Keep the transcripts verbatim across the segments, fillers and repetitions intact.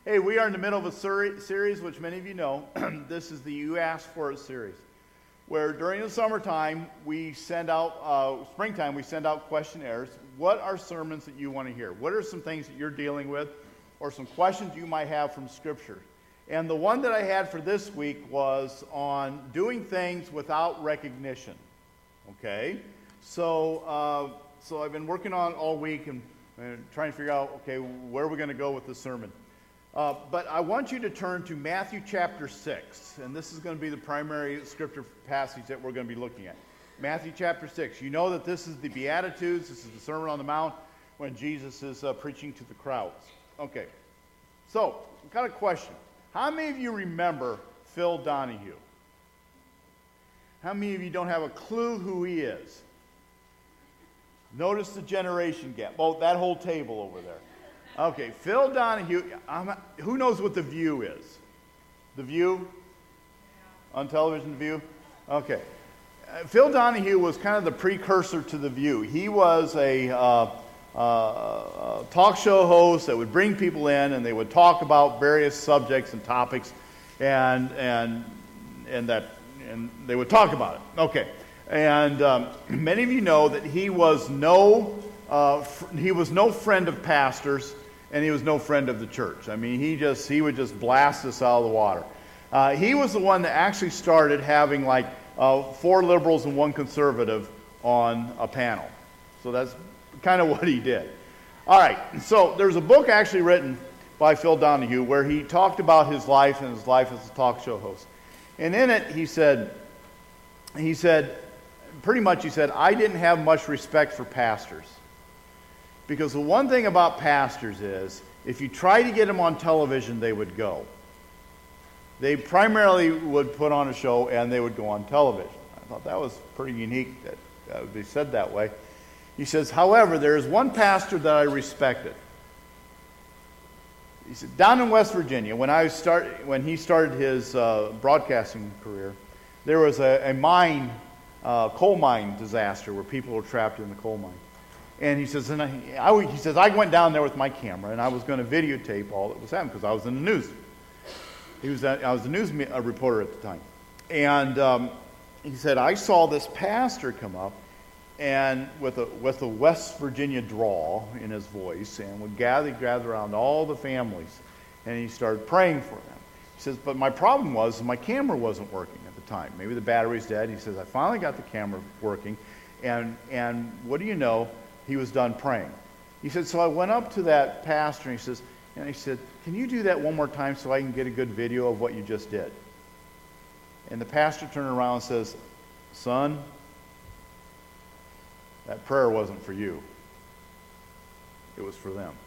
Hey, we are in the middle of a seri- series, which many of you know. This is the You Asked For It series, where during the summertime, we send out, uh, springtime, we send out questionnaires. What are sermons that you want to hear? What are some things that you're dealing with, or some questions you might have from Scripture? And the one that I had for this week was on doing things without recognition. Okay? So, uh, so I've been working on all week and, and trying to figure out, okay, where are we going to go with this sermon? Uh, but I want you to turn to Matthew chapter six, and this is going to be the primary scripture passage that we're going to be looking at. Matthew chapter six. You know that this is the Beatitudes. This is the Sermon on the Mount when Jesus is uh, preaching to the crowds. Okay. So, I've got a question. How many of you remember Phil Donahue? How many of you don't have a clue who he is? Notice the generation gap. Oh, that whole table over there. Okay, Phil Donahue. I'm, who knows what The View is? The View? On television, The View? Okay. Uh, Phil Donahue was kind of the precursor to The View. He was a uh, uh, talk show host that would bring people in, and they would talk about various subjects and topics, and and and that and they would talk about it. Okay, and um, many of you know that he was no uh, fr- he was no friend of pastors. And he was no friend of the church. I mean, he just he would just blast us out of the water. Uh, he was the one that actually started having like uh, four liberals and one conservative on a panel. So that's kind of what he did. All right, so there's a book actually written by Phil Donahue where he talked about his life and his life as a talk show host. And in it, he said, he said, pretty much he said, I didn't have much respect for pastors. Because the one thing about pastors is, if you try to get them on television, they would go. They primarily would put on a show and they would go on television. I thought that was pretty unique that that would be said that way. He says, however, there is one pastor that I respected. He said, down in West Virginia, when I start, when he started his uh, broadcasting career, there was a, a mine, uh, coal mine disaster where people were trapped in the coal mine. And he says, and I, I, he says, I went down there with my camera, and I was going to videotape all that was happening because I was in the news. He was, I was a news me, a reporter at the time, and um, he said, I saw this pastor come up, and with a with a West Virginia drawl in his voice, and would gather gather around all the families, and he started praying for them. He says, but my problem was my camera wasn't working at the time. Maybe the battery's dead. He says, I finally got the camera working, and and what do you know? He was done praying. He said, so I went up to that pastor and he says, and he said, can you do that one more time so I can get a good video of what you just did? And the pastor turned around and says, son, that prayer wasn't for you. It was for them.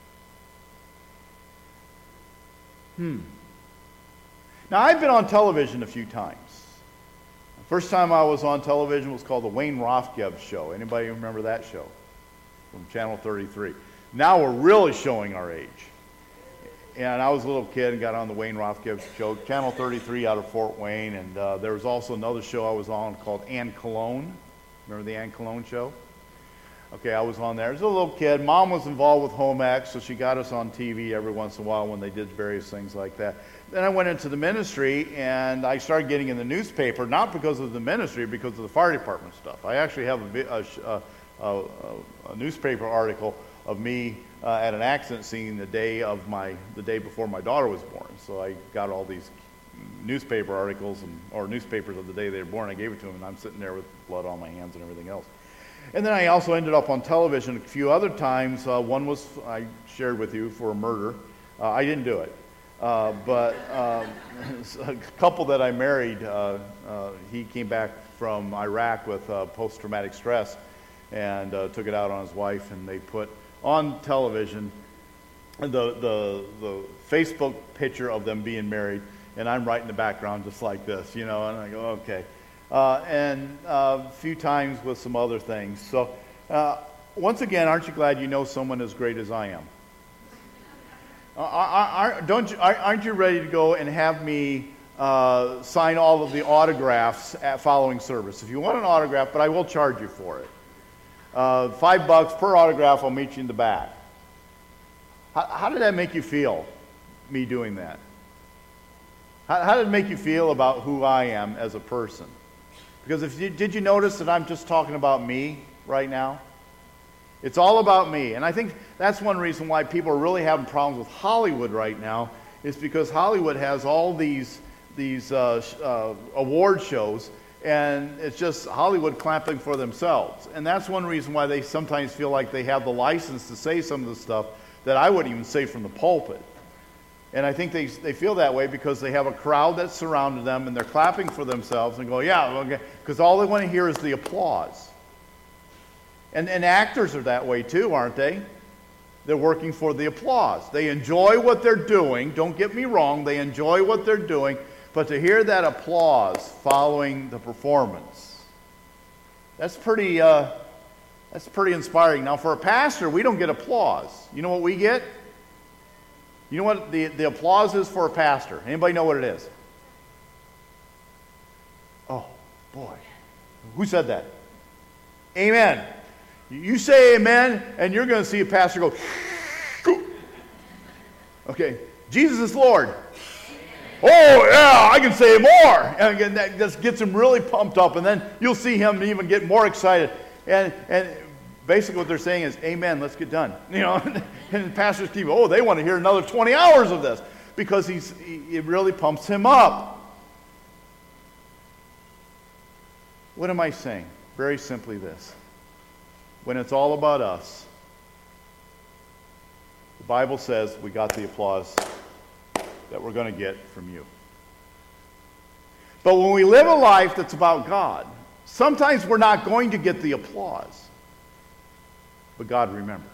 Hmm. Now, I've been on television a few times. The first time I was on television was called the Wayne Rothgev Show. Anybody remember that show? From Channel thirty-three. Now we're really showing our age. And I was a little kid and got on the Wayne Rothgev Show, Channel thirty-three out of Fort Wayne. And uh, there was also another show I was on called Ann Cologne. Remember the Ann Cologne Show? Okay, I was on there. I was a little kid. Mom was involved with Home Ec, so she got us on T V every once in a while when they did various things like that. Then I went into the ministry, and I started getting in the newspaper, not because of the ministry, because of the fire department stuff. I actually have a, a, a, a newspaper article of me uh, at an accident scene the day of my the day before my daughter was born. So I got all these newspaper articles and or newspapers of the day they were born. I gave it to them, and I'm sitting there with blood on my hands and everything else. And then I also ended up on television a few other times. Uh, one was I shared with you for a murder. Uh, I didn't do it. Uh, but um, a couple that I married, uh, uh, he came back from Iraq with uh, post-traumatic stress and uh, took it out on his wife, and they put on television the, the, the Facebook picture of them being married, and I'm right in the background just like this, you know, and I go, okay. Uh, and uh, a few times with some other things. So uh, once again, aren't you glad you know someone as great as I am? Uh, are, don't you, aren't you ready to go and have me uh, sign all of the autographs at following service? If you want an autograph, but I will charge you for it. Uh, five bucks per autograph, I'll meet you in the back. How, how did that make you feel? me doing that? How, how did it make you feel about who I am as a person? Because if you, did you notice that I'm just talking about me right now? It's all about me. And I think that's one reason why people are really having problems with Hollywood right now, is because Hollywood has all these, these uh, uh, award shows, and it's just Hollywood clapping for themselves. And that's one reason why they sometimes feel like they have the license to say some of the stuff that I wouldn't even say from the pulpit. And I think they, they feel that way because they have a crowd that's surrounded them, and they're clapping for themselves and go, yeah, okay, because all they want to hear is the applause. And, and actors are that way too, aren't they? They're working for the applause. They enjoy what they're doing. Don't get me wrong. They enjoy what they're doing. But to hear that applause following the performance, that's pretty, uh, that's pretty inspiring. Now, for a pastor, we don't get applause. You know what we get? You know what the, the applause is for a pastor? Anybody know what it is? Oh, boy. Who said that? Amen. You say amen, and you're going to see a pastor go, okay, Jesus is Lord. Oh, yeah, I can say more. And again, that just gets him really pumped up, and then you'll see him even get more excited. And and basically what they're saying is, amen, let's get done. You know, and pastors keep, oh, they want to hear another twenty hours of this, because he's he, it really pumps him up. What am I saying? Very simply this. When it's all about us, the Bible says we got the applause that we're going to get from you. But when we live a life that's about God, sometimes we're not going to get the applause, but God remembers.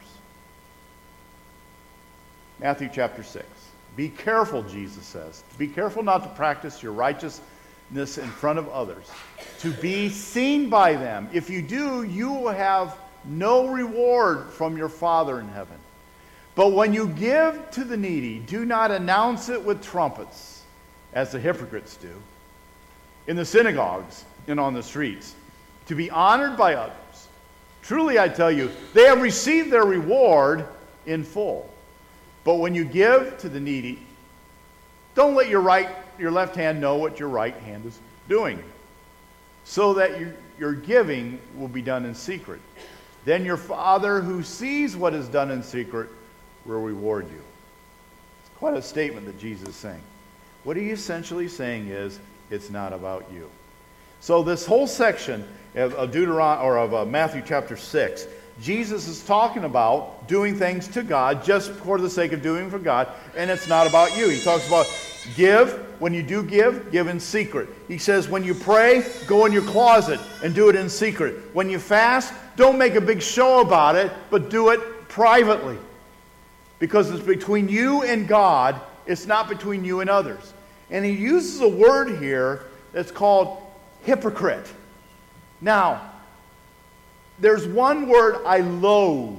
Matthew chapter six. Be careful, Jesus says. Be careful not to practice your righteousness in front of others, to be seen by them. If you do, you will have no reward from your Father in heaven. But when you give to the needy, do not announce it with trumpets, as the hypocrites do, in the synagogues and on the streets, to be honored by others. Truly, I tell you, they have received their reward in full. But when you give to the needy, don't let your right, your left hand know what your right hand is doing, so that your, your giving will be done in secret. Then your Father who sees what is done in secret will reward you. It's quite a statement that Jesus is saying. What he's essentially saying is, it's not about you. So this whole section of, of Deuteronomy, or of uh, Matthew chapter six, Jesus is talking about doing things to God just for the sake of doing for God, and it's not about you. He talks about give. When you do give, give in secret. He says when you pray, go in your closet and do it in secret. When you fast, don't make a big show about it, but do it privately. Because it's between you and God, it's not between you and others. And he uses a word here that's called hypocrite. Now, there's one word I loathe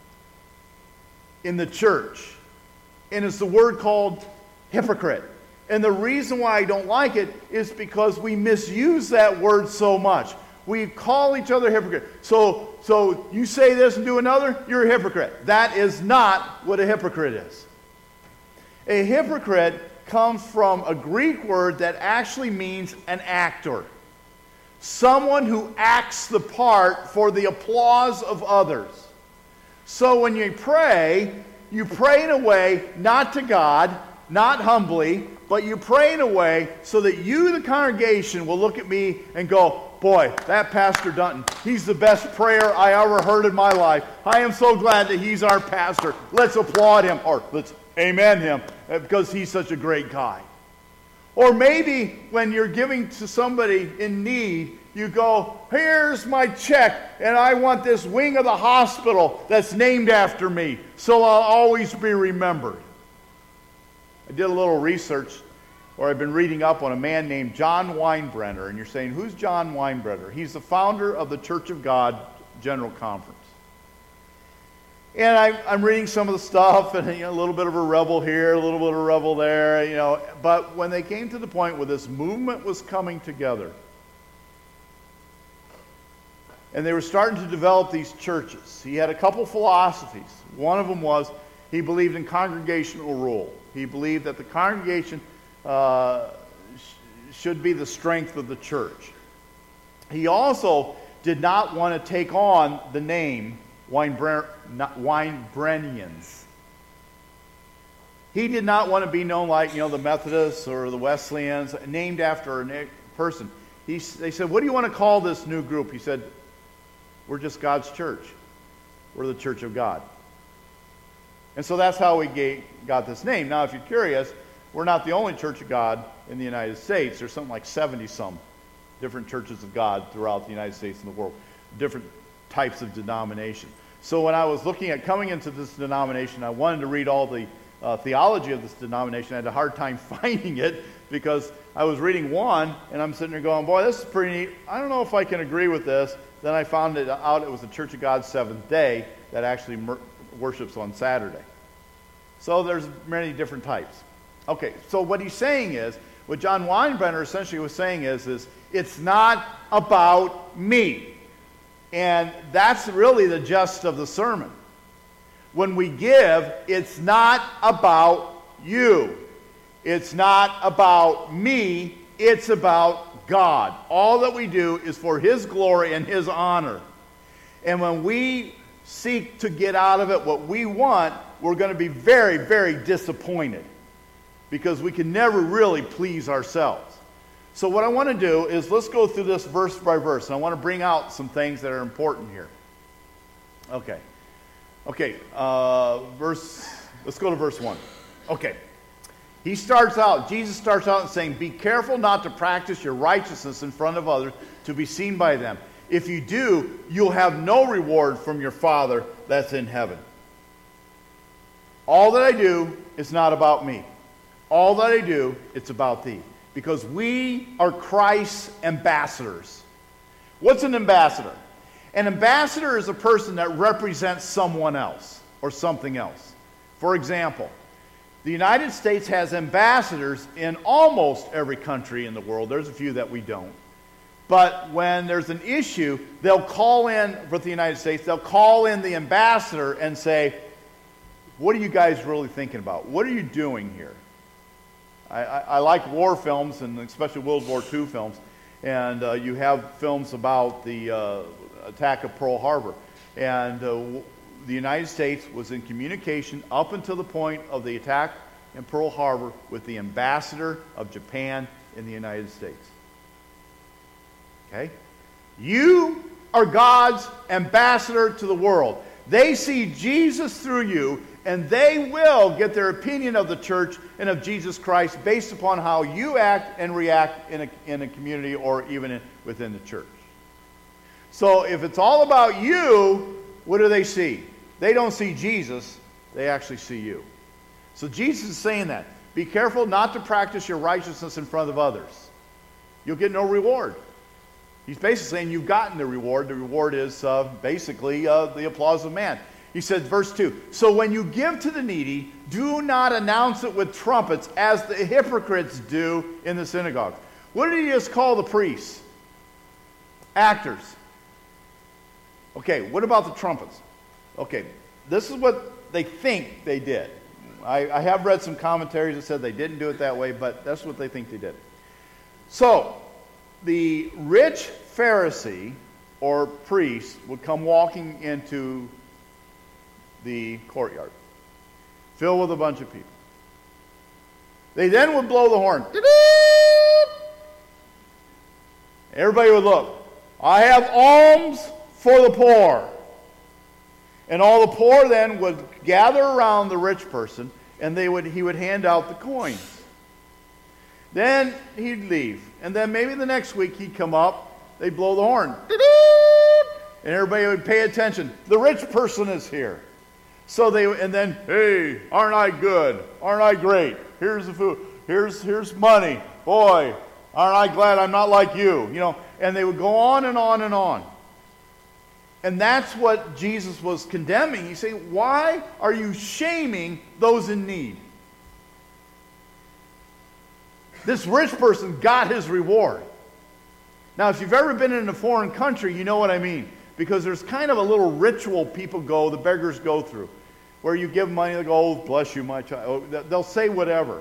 in the church, and it's the word called hypocrite. And the reason why I don't like it is because we misuse that word so much. We call each other hypocrite. So, so you say this and do another, you're a hypocrite. That is not what a hypocrite is. A hypocrite comes from a Greek word that actually means an actor. Someone who acts the part for the applause of others. So when you pray, you pray in a way not to God, not humbly, but you pray in a way so that you, the congregation, will look at me and go, boy, that Pastor Dunton, he's the best prayer I ever heard in my life. I am so glad that he's our pastor. Let's applaud him, or let's amen him, because he's such a great guy. Or maybe when you're giving to somebody in need, you go, here's my check, and I want this wing of the hospital that's named after me, so I'll always be remembered. I did a little research, or I've been reading up on a man named John Weinbrenner, and you're saying, who's John Weinbrenner? He's the founder of the Church of God General Conference. And I, I'm reading some of the stuff, and you know, a little bit of a rebel here, a little bit of a rebel there, you know. But when they came to the point where this movement was coming together, and they were starting to develop these churches, he had a couple philosophies. One of them was, he believed in congregational rule. He believed that the congregation uh, sh- should be the strength of the church. He also did not want to take on the name Weinbre- Weinbrennians. He did not want to be known like, you know, the Methodists or the Wesleyans, named after a person. He, they said, what do you want to call this new group? He said, we're just God's church. We're the Church of God. And so that's how we gave, got this name. Now, if you're curious, we're not the only Church of God in the United States. There's something like seventy-some different churches of God throughout the United States and the world, different types of denomination. So when I was looking at coming into this denomination, I wanted to read all the uh, theology of this denomination. I had a hard time finding it because I was reading one, and I'm sitting there going, boy, this is pretty neat. I don't know if I can agree with this. Then I found it out it was the Church of God Seventh Day that actually mer- worships on Saturday. So there's many different types. Okay, so what he's saying is, what John Weinbrenner essentially was saying is, is it's not about me. And that's really the gist of the sermon. When we give, it's not about you. It's not about me. It's about God. All that we do is for His glory and His honor. And when we seek to get out of it what we want, we're going to be very, very disappointed because we can never really please ourselves. So what I want to do is let's go through this verse by verse. And I want to bring out some things that are important here. Okay. Okay. Uh, verse. Let's go to verse one. Okay. He starts out, Jesus starts out saying, be careful not to practice your righteousness in front of others to be seen by them. If you do, you'll have no reward from your Father that's in heaven. All that I do is not about me. All that I do, it's about thee. Because we are Christ's ambassadors. What's an ambassador? An ambassador is a person that represents someone else or something else. For example, the United States has ambassadors in almost every country in the world. There's a few that we don't. But when there's an issue, they'll call in, with the United States, they'll call in the ambassador and say, what are you guys really thinking about? What are you doing here? I, I, I like war films, and especially World War Two films. And uh, you have films about the uh, attack of Pearl Harbor. And uh, the United States was in communication up until the point of the attack in Pearl Harbor with the ambassador of Japan in the United States. Okay? You are God's ambassador to the world. They see Jesus through you, and they will get their opinion of the church and of Jesus Christ based upon how you act and react in a, in a community or even in, within the church. So if it's all about you, what do they see? They don't see Jesus, they actually see you. So Jesus is saying that. Be careful not to practice your righteousness in front of others. You'll get no reward. He's basically saying you've gotten the reward. The reward is uh, basically uh, the applause of man. He said, verse two, so when you give to the needy, do not announce it with trumpets as the hypocrites do in the synagogues. What did he just call the priests? Actors. Okay, what about the trumpets? Okay, this is what they think they did. I, I have read some commentaries that said they didn't do it that way, but that's what they think they did. So, the rich Pharisee or priest would come walking into the courtyard, filled with a bunch of people. They then would blow the horn. Everybody would look. I have alms for the poor. And all the poor then would gather around the rich person, and they would he would hand out the coins. Then he'd leave. And then maybe the next week he'd come up, they'd blow the horn. And everybody would pay attention. The rich person is here. So they and then, hey, aren't I good? Aren't I great? Here's the food. Here's here's money. Boy, aren't I glad I'm not like you? You know, and they would go on and on and on. And that's what Jesus was condemning. He's saying, why are you shaming those in need? This rich person got his reward. Now, if you've ever been in a foreign country, you know what I mean. Because there's kind of a little ritual people go, the beggars go through. where you give money, they go, oh, bless you, my child. Oh, they'll say whatever.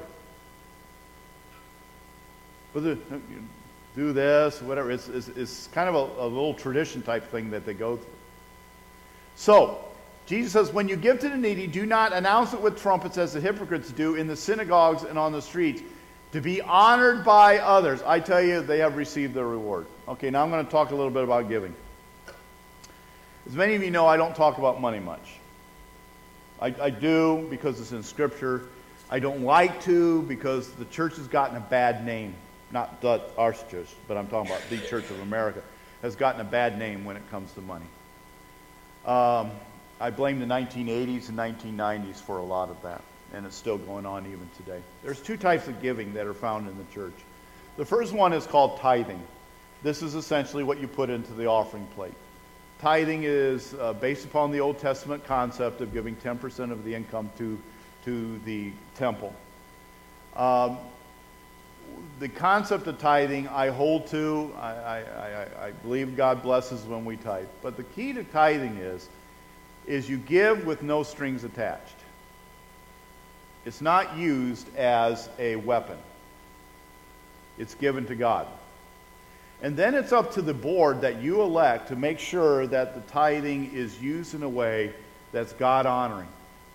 But the, do this, whatever. It's, it's, it's kind of a, a little tradition type thing that they go through. So, Jesus says, when you give to the needy, do not announce it with trumpets as the hypocrites do in the synagogues and on the streets, to be honored by others. I tell you, they have received their reward. Okay, now I'm going to talk a little bit about giving. As many of you know, I don't talk about money much. I, I do because it's in Scripture. I don't like to because the church has gotten a bad name. Not the, our church, but I'm talking about the Church of America, has gotten a bad name when it comes to money. Um, I blame the nineteen eighties and nineteen nineties for a lot of that, and it's still going on even today. There's two types of giving that are found in the church. The first one is called tithing. This is essentially what you put into the offering plate. Tithing is uh, based upon the Old Testament concept of giving ten percent of the income to, to the temple. Um, the concept of tithing I hold to. I, I, I, I believe God blesses when we tithe. But the key to tithing is, is you give with no strings attached. It's not used as a weapon. It's given to God. And then it's up to the board that you elect to make sure that the tithing is used in a way that's God-honoring.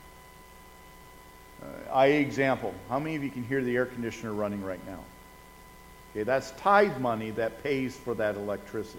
Uh, I example, how many of you can hear the air conditioner running right now? Okay, that's tithe money that pays for that electricity.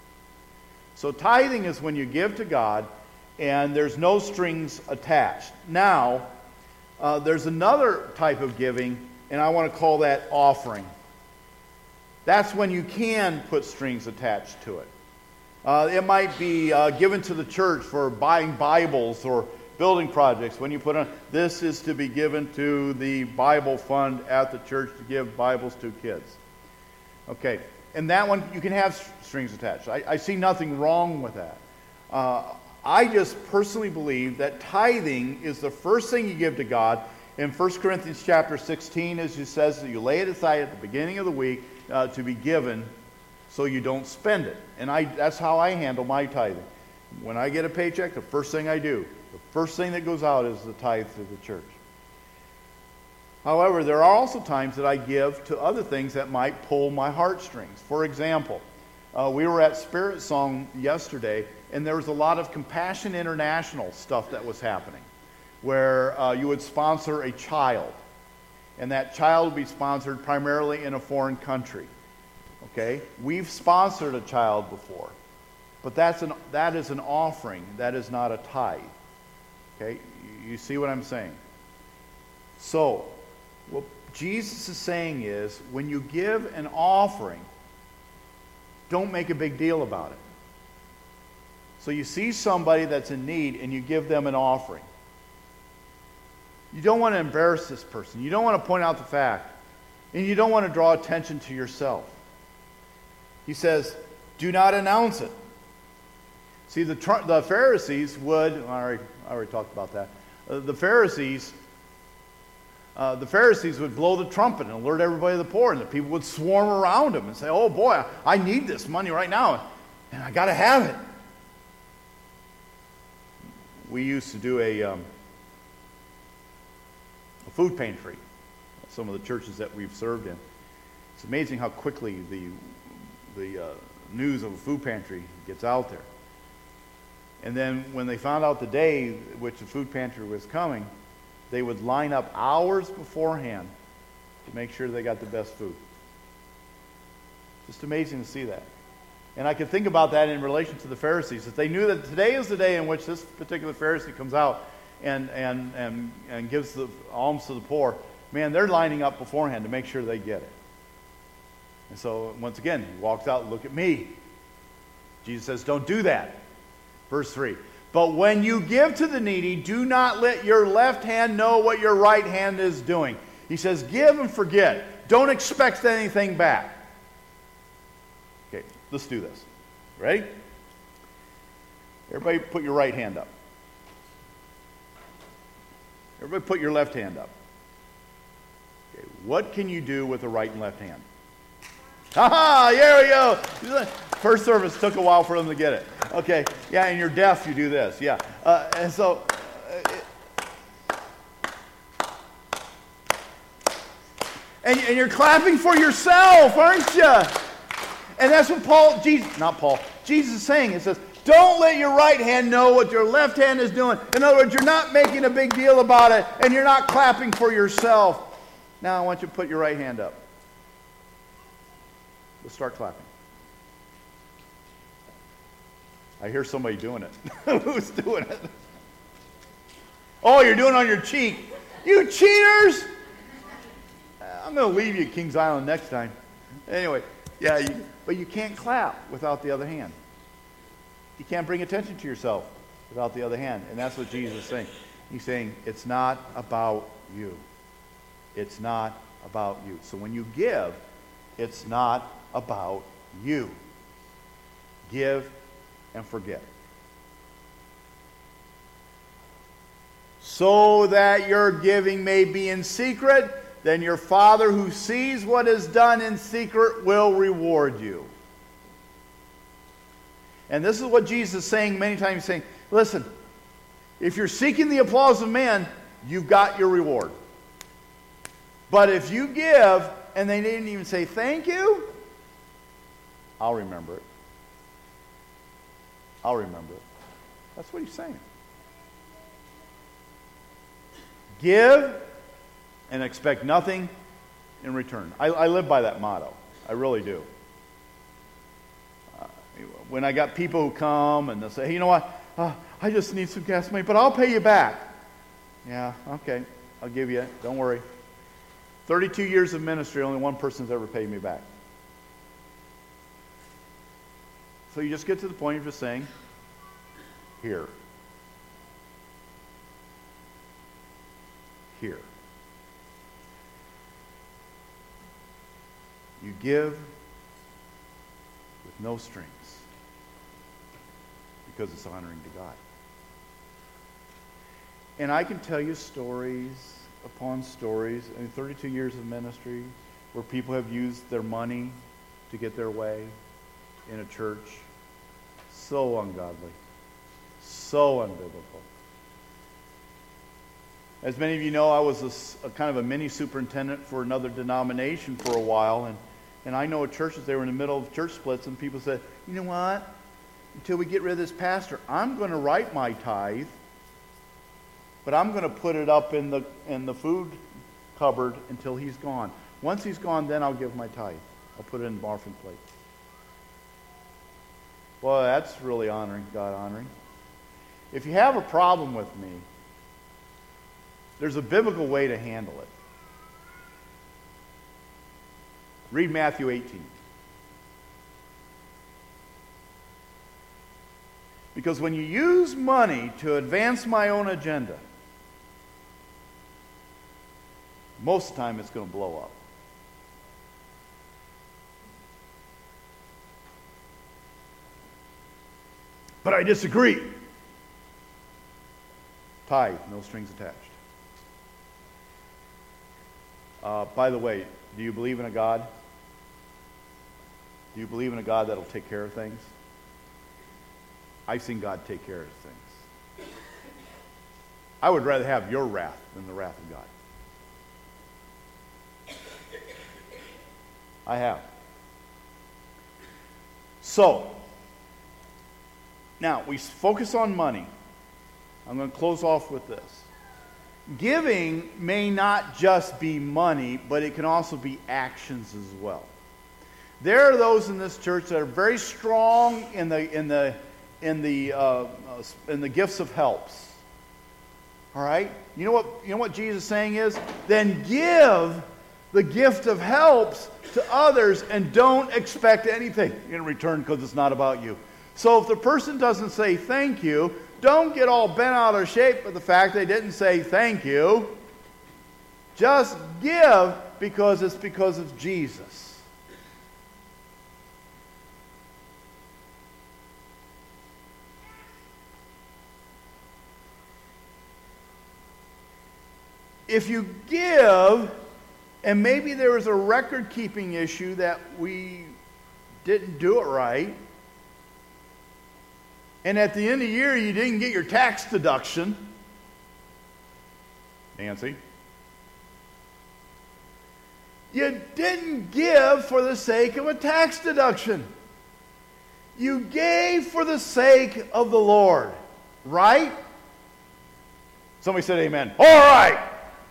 So tithing is when you give to God and there's no strings attached. Now, uh, there's another type of giving, and I want to call that offering. That's when you can put strings attached to it. Uh, it might be uh, given to the church for buying Bibles or building projects. When you put on, this is to be given to the Bible fund at the church to give Bibles to kids. Okay, and that one you can have strings attached. I, I see nothing wrong with that. Uh, I just personally believe that tithing is the first thing you give to God. In First Corinthians chapter sixteen, as it says, that you lay it aside at the beginning of the week uh, to be given so you don't spend it. And I, that's how I handle my tithing. When I get a paycheck, the first thing I do, the first thing that goes out is the tithe to the church. However, there are also times that I give to other things that might pull my heartstrings. For example, uh, we were at Spirit Song yesterday, and there was a lot of Compassion International stuff that was happening, where uh, you would sponsor a child, and that child would be sponsored primarily in a foreign country. Okay? We've sponsored a child before, but that's an, that is an offering. That is not a tithe. Okay? You see what I'm saying? So, what Jesus is saying is, when you give an offering, don't make a big deal about it. So you see somebody that's in need and you give them an offering. You don't want to embarrass this person. You don't want to point out the fact. And you don't want to draw attention to yourself. He says, do not announce it. See, the, the Pharisees would, I already, I already talked about that. Uh, the Pharisees Uh, the Pharisees would blow the trumpet and alert everybody of the poor, and the people would swarm around them and say, oh boy, I need this money right now, and I got to have it. We used to do a, um, a food pantry, some of the churches that we've served in. It's amazing how quickly the, the uh, news of a food pantry gets out there. And then when they found out the day which the food pantry was coming, they would line up hours beforehand to make sure they got the best food. Just amazing to see that. And I could think about that in relation to the Pharisees. If they knew that today is the day in which this particular Pharisee comes out and, and, and, and gives the alms to the poor, man, they're lining up beforehand to make sure they get it. And so, once again, he walks out and look at me. Jesus says, don't do that. Verse three. But when you give to the needy, do not let your left hand know what your right hand is doing. He says, give and forget. Don't expect anything back. Okay, let's do this. Ready? Everybody put your right hand up. Everybody put your left hand up. Okay, what can you do with the right and left hand? Ha-ha! There we go! First service took a while for them to get it. Okay, yeah, and you're deaf, you do this, yeah. Uh, and so, uh, And, and you're clapping for yourself, aren't you? And that's what Paul, Jesus, not Paul, Jesus is saying. It says, don't let your right hand know what your left hand is doing. In other words, you're not making a big deal about it, and you're not clapping for yourself. Now I want you to put your right hand up. Let's start clapping. I hear somebody doing it. Who's doing it? Oh, you're doing it on your cheek. You cheaters! I'm going to leave you at Kings Island next time. Anyway, yeah, you, but you can't clap without the other hand. You can't bring attention to yourself without the other hand. And that's what Jesus is saying. He's saying, it's not about you. It's not about you. So when you give, it's not about you. Give and forget. So that your giving may be in secret, then your Father who sees what is done in secret will reward you. And this is what Jesus is saying many times. He's saying, listen, if you're seeking the applause of man, you've got your reward. But if you give and they didn't even say thank you, I'll remember it. I'll remember it. That's what he's saying. Give and expect nothing in return. I, I live by that motto. I really do. Uh, when I got people who come and they'll say, hey, you know what? Uh, I just need some gas money, but I'll pay you back. Yeah, okay. I'll give you it. Don't worry. thirty-two years of ministry, only one person's ever paid me back. So you just get to the point of just saying, here. Here. You give with no strings because it's honoring to God. And I can tell you stories upon stories, I mean, thirty-two years of ministry where people have used their money to get their way in a church. So ungodly. So unbiblical. As many of you know, I was a, a kind of a mini superintendent for another denomination for a while, and, and I know at churches, they were in the middle of church splits, and people said, you know what? Until we get rid of this pastor, I'm going to write my tithe, but I'm going to put it up in the in the food cupboard until he's gone. Once he's gone, then I'll give my tithe. I'll put it in the offering plate. Well, that's really honoring, God honoring. If you have a problem with me, there's a biblical way to handle it. Read Matthew eighteen. Because when you use money to advance my own agenda, most of the time it's going to blow up. But I disagree. Tithe, no strings attached. Uh, by the way, do you believe in a God? Do you believe in a God that'll take care of things? I've seen God take care of things. I would rather have your wrath than the wrath of God. I have. So, now we focus on money. I'm going to close off with this. Giving may not just be money, but it can also be actions as well. There are those in this church that are very strong in the in the in the uh, in the gifts of helps. All right, you know what you know what Jesus is saying is, then give the gift of helps to others and don't expect anything in return because it's not about you. So if the person doesn't say thank you, don't get all bent out of shape with the fact they didn't say thank you. Just give because it's because of Jesus. If you give, and maybe there was a record-keeping issue that we didn't do it right, and at the end of the year, you didn't get your tax deduction. Nancy? You didn't give for the sake of a tax deduction. You gave for the sake of the Lord. Right? Somebody said amen. All right.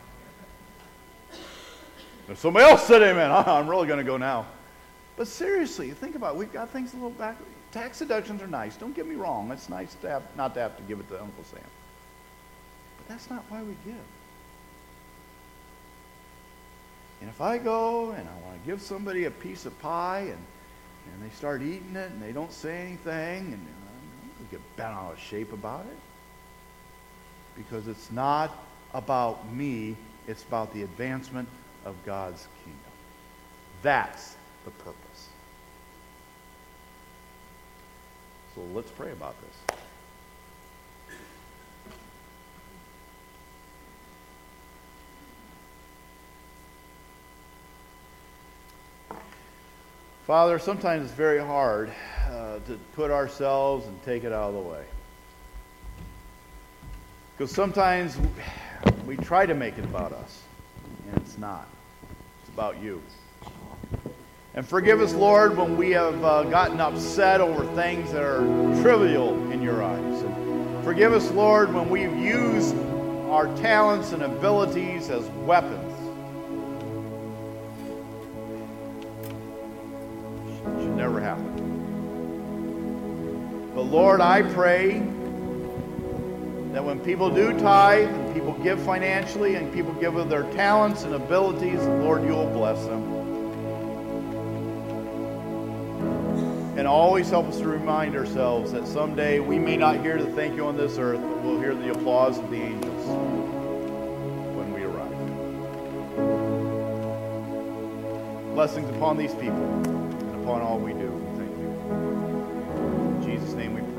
If somebody else said amen, I'm really going to go now. But seriously, think about it. We've got things a little back. Tax deductions are nice. Don't get me wrong. It's nice to have, not to have to give it to Uncle Sam. But that's not why we give. And if I go and I want to give somebody a piece of pie and, and they start eating it and they don't say anything and we get bent out of shape about it. Because it's not about me. It's about the advancement of God's kingdom. That's the purpose. So let's pray about this. Father, sometimes it's very hard uh, to put ourselves and take it out of the way. Because sometimes we try to make it about us, and it's not. It's about you. And forgive us, Lord, when we have uh, gotten upset over things that are trivial in your eyes. And forgive us, Lord, when we've used our talents and abilities as weapons. It should never happen. But Lord, I pray that when people do tithe, and people give financially, and people give of their talents and abilities, Lord, you will bless them. And always help us to remind ourselves that someday we may not hear the thank you on this earth, but we'll hear the applause of the angels when we arrive. Blessings upon these people and upon all we do. Thank you. In Jesus' name we pray.